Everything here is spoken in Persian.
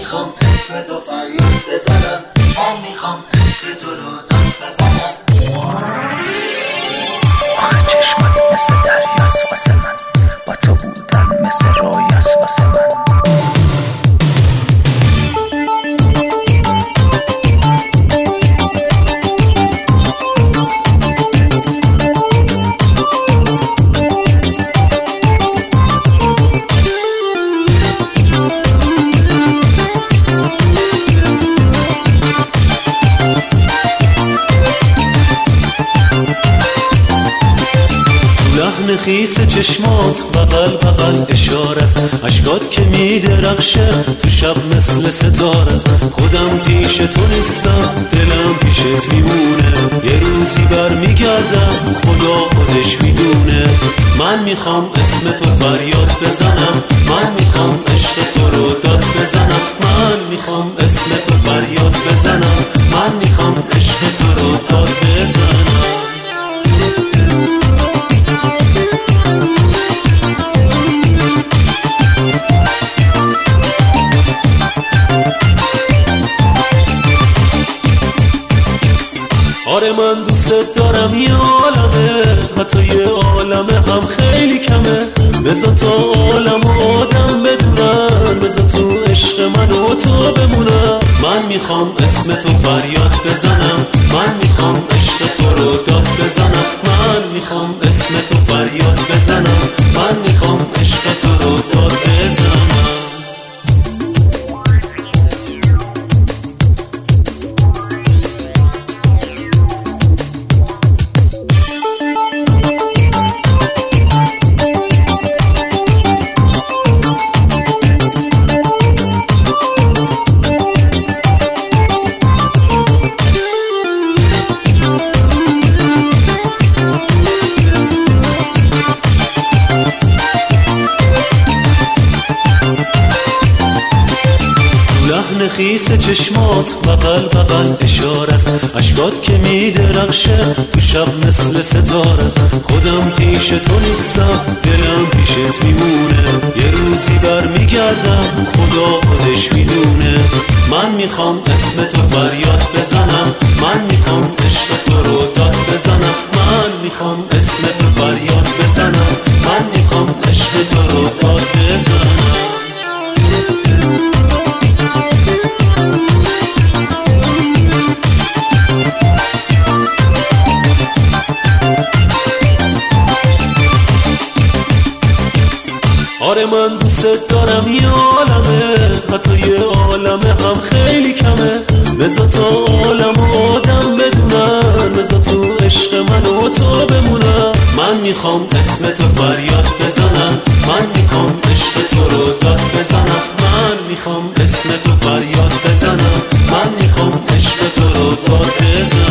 میخوام اسم تو فریاد بزنم، من میخوام عشق تو رو داد بزنم. آخه چشمت مثل دریاست واسه من، با تو بودن مثل رویاست واسه من. لحن خیس چشمات بغل بغل اشاره است، اشکات که میدرخشه تو شب مثل ستاره است. خودم پیش تو نیستم، دلم پیشت میمونه، یه روزی برمیگردم خدا خودش میدونه. من میخوام اسم تو فریاد بزنم، من میخوام عشق تو رو داد بزنم. من میخوام اسم تو فریاد بزنم، من میخوام عشق تو رو داد بزنم. آره من دوست دارم یه عالمه، حتی یه عالمه هم خیلی کمه. بذار تا عالم و آدم بدونن، بذار تو عشق من و تو بمونم. من میخوام اسم تو فریاد بزنم، من میخوام عشق تو رو داد بزنم. من میخوام اسم تو فریاد بزنم، من میخوام عشق تو رو داد بزنم. لحن خیس چشمات بغل بغل اشاره است، اشکات که میدرخشه تو شب مثل ستاره است. خودم پیش تو نیستم، دلم پیشت میمونه، یه روزی برمیگردم خدا خودش میدونه. من میخوام اسم تو فریاد بزنم، من میخوام عشق تو رو داد بزنم. من میخوام اسم تو فریاد بزنم، من میخوام عشق تو رو داد بزنم. آره من دوست دارم یه عالمه، حتی یه عالمه هم خیلی کمه. بذار تا عالم و آدم بدونن، بذار تو عشق من و تو بمونم. من میخوام اسم تو فریاد بزنم، من میخوام عشق تو رو داد بزنم. من میخوام اسم تو فریاد بزنم، من میخوام عشق تو رو داد بزنم.